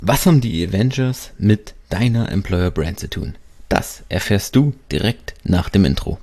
Was haben die Avengers mit deiner Employer Brand zu tun? Das erfährst du direkt nach dem Intro.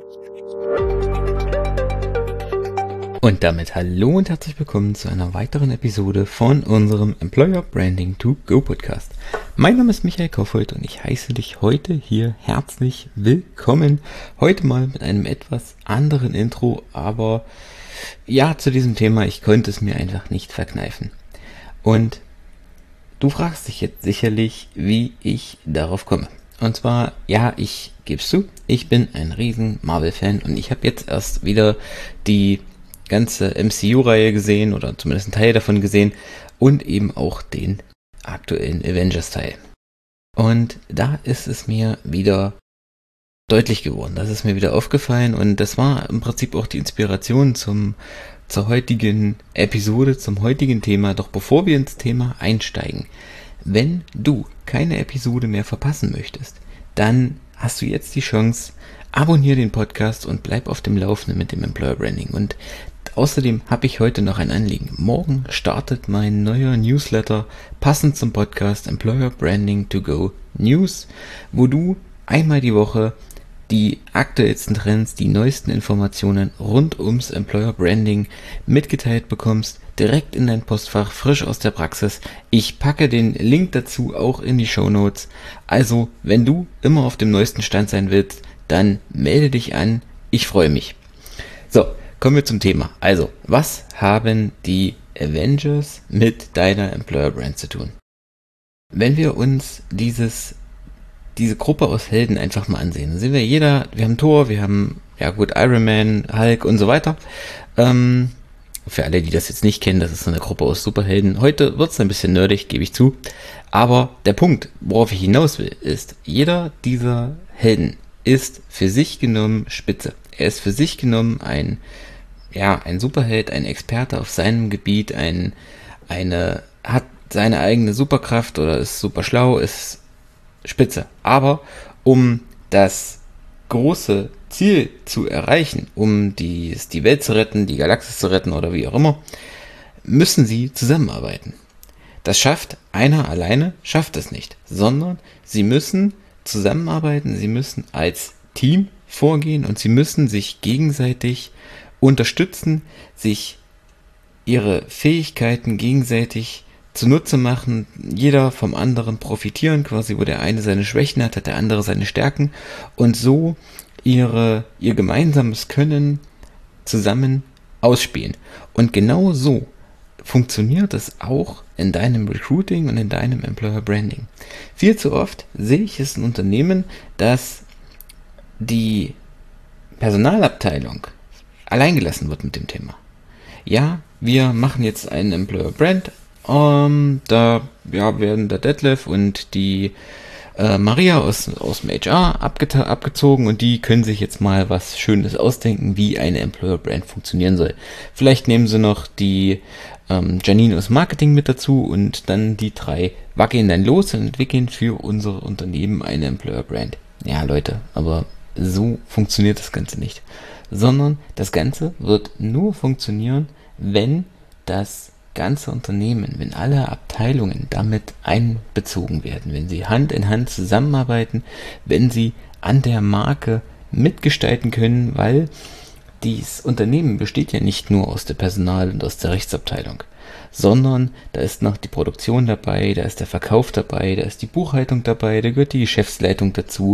Und damit hallo und herzlich willkommen zu einer weiteren Episode von unserem Employer Branding to Go Podcast. Mein Name ist Michael Kaufhold und ich heiße dich heute hier herzlich willkommen. Heute mal mit einem etwas anderen Intro, aber ja, zu diesem Thema, ich konnte es mir einfach nicht verkneifen. Und du fragst dich jetzt sicherlich, wie ich darauf komme. Und zwar, ja, ich gebe es zu, ich bin ein riesen Marvel-Fan und ich habe jetzt erst wieder die ganze MCU-Reihe gesehen oder zumindest einen Teil davon gesehen und eben auch den aktuellen Avengers-Teil. Und da ist es mir wieder deutlich geworden, das ist mir wieder aufgefallen und das war im Prinzip auch die Inspiration zur heutigen Episode, zum heutigen Thema. Doch bevor wir ins Thema einsteigen, wenn du keine Episode mehr verpassen möchtest, dann hast du jetzt die Chance, abonniere den Podcast und bleib auf dem Laufenden mit dem Employer Branding. Und außerdem habe ich heute noch ein Anliegen. Morgen startet mein neuer Newsletter, passend zum Podcast Employer Branding to Go News, wo du einmal die Woche die aktuellsten Trends, die neuesten Informationen rund ums Employer Branding mitgeteilt bekommst, direkt in dein Postfach, frisch aus der Praxis. Ich packe den Link dazu auch in die Shownotes. Also, wenn du immer auf dem neuesten Stand sein willst, dann melde dich an. Ich freue mich. So, kommen wir zum Thema. Also, was haben die Avengers mit deiner Employer Brand zu tun? Wenn wir uns diese Gruppe aus Helden einfach mal ansehen. Dann sehen wir haben Thor, wir haben, Iron Man, Hulk und so weiter. Für alle, die das jetzt nicht kennen, das ist so eine Gruppe aus Superhelden. Heute wird es ein bisschen nerdig, gebe ich zu. Aber der Punkt, worauf ich hinaus will, ist, jeder dieser Helden ist für sich genommen Spitze. Er ist für sich genommen ein Superheld, ein Experte auf seinem Gebiet, hat seine eigene Superkraft oder ist super schlau, ist Spitze. Aber um das große Ziel zu erreichen, um die Welt zu retten, die Galaxis zu retten oder wie auch immer, müssen sie zusammenarbeiten. Das schafft einer alleine, schafft es nicht, sondern sie müssen zusammenarbeiten, sie müssen als Team vorgehen und sie müssen sich gegenseitig unterstützen, sich ihre Fähigkeiten gegenseitig zunutze machen, jeder vom anderen profitieren, quasi, wo der eine seine Schwächen hat der andere seine Stärken und so ihr gemeinsames Können zusammen ausspielen. Und genau so funktioniert es auch in deinem Recruiting und in deinem Employer Branding. Viel zu oft sehe ich es in Unternehmen, dass die Personalabteilung alleingelassen wird mit dem Thema. Ja, wir machen jetzt einen Employer Brand, da werden der Detlef und die Maria aus dem HR abgezogen und die können sich jetzt mal was Schönes ausdenken, wie eine Employer Brand funktionieren soll. Vielleicht nehmen sie noch die Janine aus Marketing mit dazu und dann die drei wackeln dann los und entwickeln für unser Unternehmen eine Employer Brand. Ja, Leute, aber so funktioniert das Ganze nicht. Sondern das Ganze wird nur funktionieren, wenn das ganze Unternehmen, wenn alle Abteilungen damit einbezogen werden, wenn sie Hand in Hand zusammenarbeiten, wenn sie an der Marke mitgestalten können, weil dieses Unternehmen besteht ja nicht nur aus der Personal- und aus der Rechtsabteilung, sondern da ist noch die Produktion dabei, da ist der Verkauf dabei, da ist die Buchhaltung dabei, da gehört die Geschäftsleitung dazu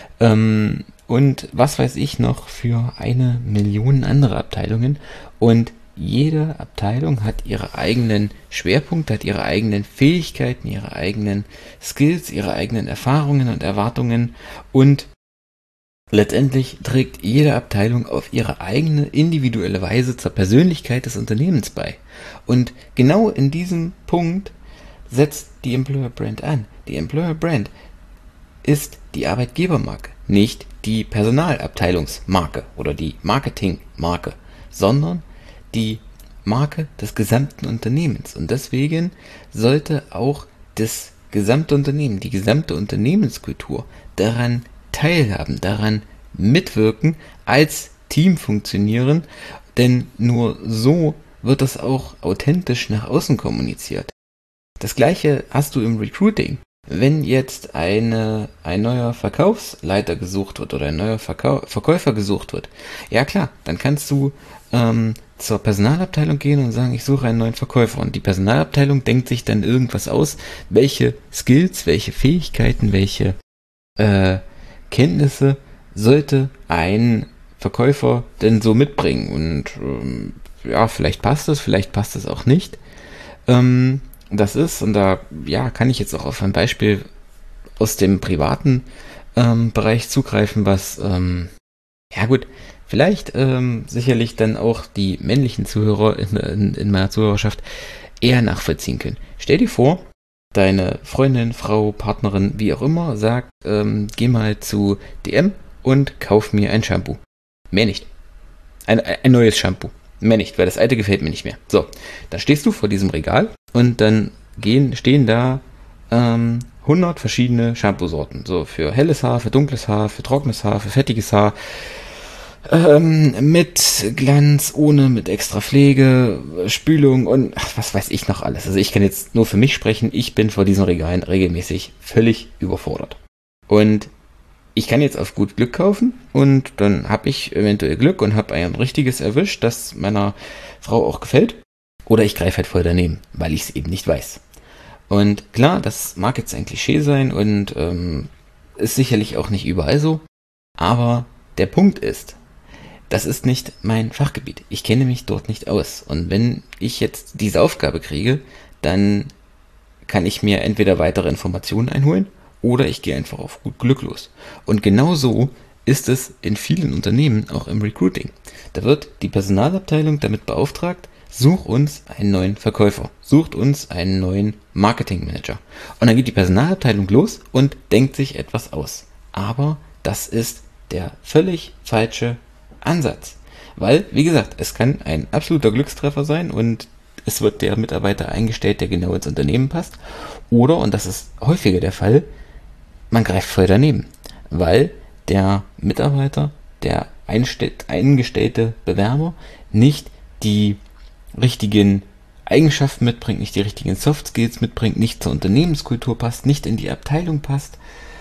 und was weiß ich noch für 1 Million andere Abteilungen und jede Abteilung hat ihre eigenen Schwerpunkte, hat ihre eigenen Fähigkeiten, ihre eigenen Skills, ihre eigenen Erfahrungen und Erwartungen und letztendlich trägt jede Abteilung auf ihre eigene individuelle Weise zur Persönlichkeit des Unternehmens bei. Und genau in diesem Punkt setzt die Employer Brand an. Die Employer Brand ist die Arbeitgebermarke, nicht die Personalabteilungsmarke oder die Marketingmarke, sondern die Marke des gesamten Unternehmens. Und deswegen sollte auch das gesamte Unternehmen, die gesamte Unternehmenskultur daran teilhaben, daran mitwirken, als Team funktionieren, denn nur so wird das auch authentisch nach außen kommuniziert. Das gleiche hast du im Recruiting. Wenn jetzt ein neuer Verkaufsleiter gesucht wird oder ein neuer Verkäufer gesucht wird, ja klar, dann kannst du zur Personalabteilung gehen und sagen, ich suche einen neuen Verkäufer. Und die Personalabteilung denkt sich dann irgendwas aus, welche Skills, welche Fähigkeiten, welche Kenntnisse sollte ein Verkäufer denn so mitbringen. Und ja, vielleicht passt es auch nicht. Das ist, und da kann ich jetzt auch auf ein Beispiel aus dem privaten Bereich zugreifen, was vielleicht sicherlich dann auch die männlichen Zuhörer in meiner Zuhörerschaft eher nachvollziehen können. Stell dir vor, deine Freundin, Frau, Partnerin, wie auch immer, sagt, geh mal zu DM und kauf mir ein Shampoo. Mehr nicht. Ein neues Shampoo. Mehr nicht, weil das alte gefällt mir nicht mehr. So, dann stehst du vor diesem Regal und dann stehen da 100 verschiedene Shampoo-Sorten. So für helles Haar, für dunkles Haar, für trockenes Haar, für fettiges Haar. Mit Glanz, ohne, mit extra Pflege, Spülung und was weiß ich noch alles. Also ich kann jetzt nur für mich sprechen. Ich bin vor diesen Regalen regelmäßig völlig überfordert. Und ich kann jetzt auf gut Glück kaufen und dann habe ich eventuell Glück und habe ein richtiges erwischt, das meiner Frau auch gefällt. Oder ich greife halt voll daneben, weil ich es eben nicht weiß. Und klar, das mag jetzt ein Klischee sein und ist sicherlich auch nicht überall so. Aber der Punkt ist, das ist nicht mein Fachgebiet. Ich kenne mich dort nicht aus. Und wenn ich jetzt diese Aufgabe kriege, dann kann ich mir entweder weitere Informationen einholen oder ich gehe einfach auf gut Glück los. Und genau so ist es in vielen Unternehmen, auch im Recruiting. Da wird die Personalabteilung damit beauftragt, such uns einen neuen Verkäufer, sucht uns einen neuen Marketingmanager. Und dann geht die Personalabteilung los und denkt sich etwas aus. Aber das ist der völlig falsche Ansatz. Weil, wie gesagt, es kann ein absoluter Glückstreffer sein und es wird der Mitarbeiter eingestellt, der genau ins Unternehmen passt. Oder, und das ist häufiger der Fall, man greift voll daneben. Weil der Mitarbeiter, der eingestellte Bewerber nicht die richtigen Eigenschaften mitbringt, nicht die richtigen Soft Skills mitbringt, nicht zur Unternehmenskultur passt, nicht in die Abteilung passt.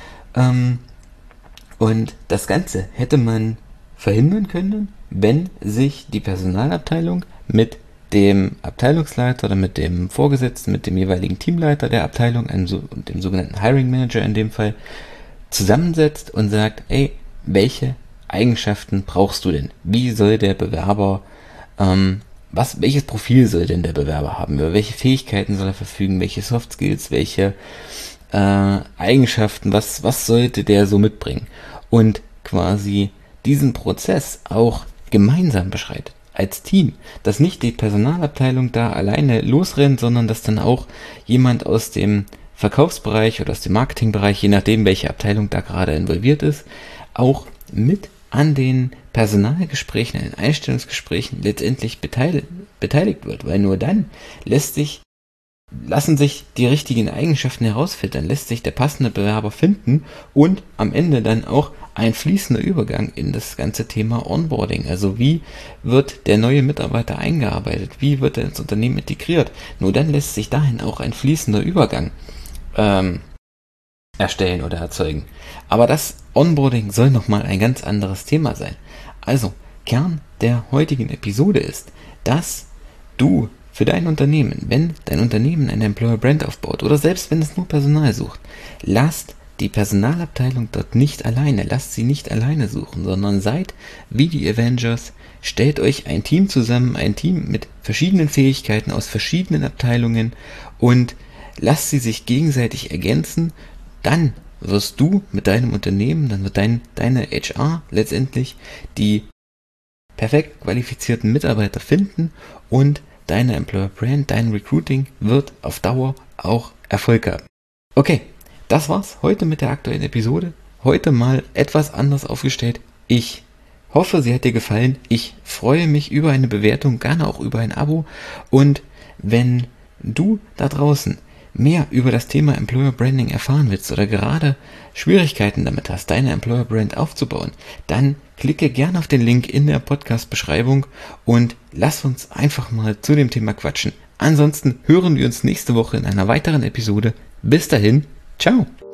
Und das Ganze hätte man verhindern können, wenn sich die Personalabteilung mit dem Abteilungsleiter oder mit dem Vorgesetzten, mit dem jeweiligen Teamleiter der Abteilung, dem sogenannten Hiring Manager in dem Fall, zusammensetzt und sagt, ey, welche Eigenschaften brauchst du denn? Wie soll der Bewerber, welches Profil soll denn der Bewerber haben? Über welche Fähigkeiten soll er verfügen? Welche Soft Skills? Welche Eigenschaften? Was sollte der so mitbringen? Und quasi diesen Prozess auch gemeinsam beschreitet. Als Team, dass nicht die Personalabteilung da alleine losrennt, sondern dass dann auch jemand aus dem Verkaufsbereich oder aus dem Marketingbereich, je nachdem welche Abteilung da gerade involviert ist, auch mit an den Personalgesprächen, an den Einstellungsgesprächen letztendlich beteiligt wird, weil nur dann lassen sich die richtigen Eigenschaften herausfiltern, lässt sich der passende Bewerber finden und am Ende dann auch ein fließender Übergang in das ganze Thema Onboarding. Also wie wird der neue Mitarbeiter eingearbeitet? Wie wird er ins Unternehmen integriert? Nur dann lässt sich dahin auch ein fließender Übergang erstellen oder erzeugen. Aber das Onboarding soll nochmal ein ganz anderes Thema sein. Also, Kern der heutigen Episode ist, dass du für dein Unternehmen, wenn dein Unternehmen eine Employer Brand aufbaut oder selbst wenn es nur Personal sucht, lasst die Personalabteilung dort nicht alleine, lasst sie nicht alleine suchen, sondern seid wie die Avengers, stellt euch ein Team zusammen, ein Team mit verschiedenen Fähigkeiten aus verschiedenen Abteilungen und lasst sie sich gegenseitig ergänzen, dann wirst du mit deinem Unternehmen, dann wird deine HR letztendlich die perfekt qualifizierten Mitarbeiter finden und deine Employer Brand, dein Recruiting wird auf Dauer auch Erfolg haben. Okay, das war's heute mit der aktuellen Episode. Heute mal etwas anders aufgestellt. Ich hoffe, sie hat dir gefallen. Ich freue mich über eine Bewertung, gerne auch über ein Abo. Und wenn du da draußen mehr über das Thema Employer Branding erfahren willst oder gerade Schwierigkeiten damit hast, deine Employer Brand aufzubauen, dann klicke gerne auf den Link in der Podcast-Beschreibung und lass uns einfach mal zu dem Thema quatschen. Ansonsten hören wir uns nächste Woche in einer weiteren Episode. Bis dahin, ciao!